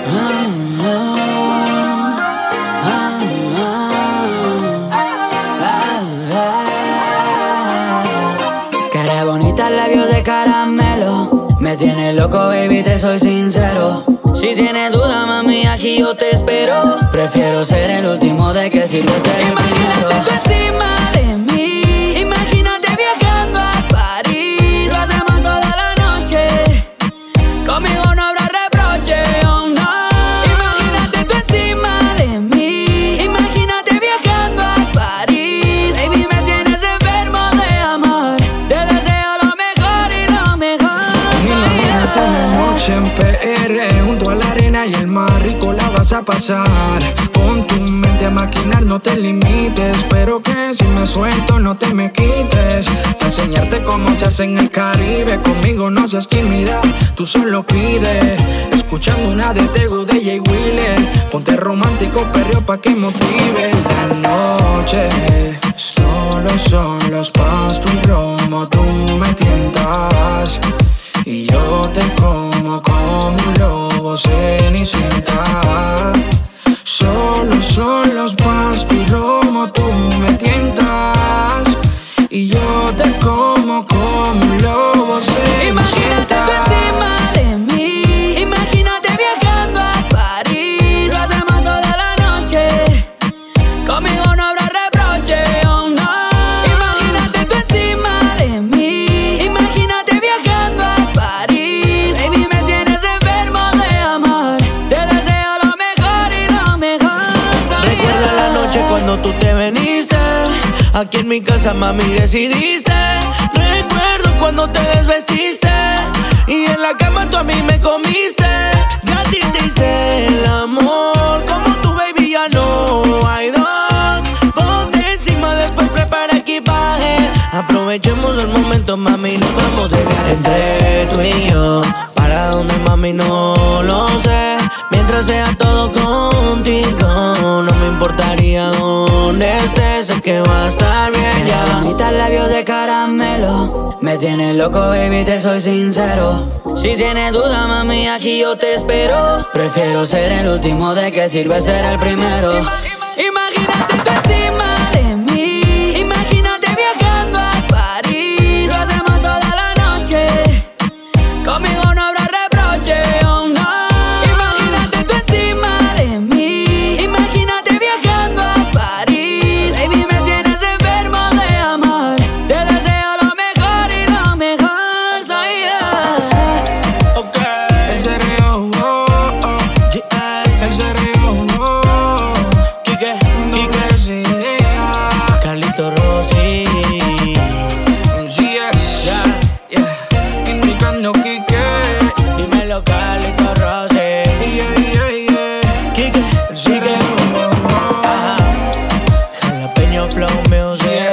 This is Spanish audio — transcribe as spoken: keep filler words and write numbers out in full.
Cara bonita, labios de caramelo. Me tiene loco, baby, te soy sincero. Si tienes duda, mami, aquí yo te espero. Prefiero ser el último de que sirve ser el primero. Imagínate tú encima de mí. Imagínate viajando a París. Lo hacemos toda la noche. Conmigo no habrá reproche, oh no. Imagínate tú encima de mí. Imagínate viajando a París. Baby, me tienes enfermo de amor. Te deseo lo mejor y lo mejor. Imagínate una noche en P R, junto a la arena y el mar, rico la vas a pasar. Pon tu mente a maquinar, no te limites. Pero que si me suelto no te me quites. Pa' enseñarte cómo se hace en el Caribe. Conmigo no seas tímida, tú solo pide. Escuchando una de Tego de Jay Wheeler. Ponte romántico, perreo pa' que motive la noche. Solo son los pastos y romo, tú me tientas. Y yo te como como un lobo cenicienta. Solo son los pastos y romo, tú me tientas. Y yo te como como un lobo cenicienta. Imagínate tú encima de mí. Imagínate viajando a París. Lo hacemos toda la noche. Conmigo no habrá reproche, oh no. Imagínate tú encima de mí. Imagínate viajando a París. Baby, me tienes enfermo de amor. Te deseo lo mejor y lo mejor. Soy Recuerda yo. la noche cuando tú te veniste. Aquí en mi casa, mami, decidiste. Recuerdo cuando te desvestiste. Y en la cama tú a mí me comiste. Yo a ti te hice el amor. Como tu baby ya no hay dos. Ponte encima, después prepara equipaje. Aprovechemos el momento, mami, nos vamos de viaje. Entre tú y yo, para donde, mami, no lo sé. Mientras sea todo contigo, no me importaría dónde estés. Sé que va a estar bien ya. Cara bonita, labios de caramelo. Me tienes loco, baby, te soy sincero. Si tienes duda, mami, aquí yo te espero. Prefiero ser el último de que sirve ser el primero. Imagínate tú encima de mí. Imagínate viajando a París. Lo hacemos toda la noche. Conmigo no habrá reproche, oh no. Imagínate tú encima de mí. Imagínate viajando a París. Baby, me tienes enfermo de amor. Te deseo lo mejor y lo mejor soy yo. Ok, El cerreo, oh, oh. G S, El cerreo, oh. Kike, No Kike, me sería. Carlito Rossi. G S, Yeah, yeah. Indicando Kike. dímelo, Carlito Rossi. Yeah, yeah, yeah. Kike, El Kike, cerreo, oh, oh. ajá. Jalapeño Flow Music.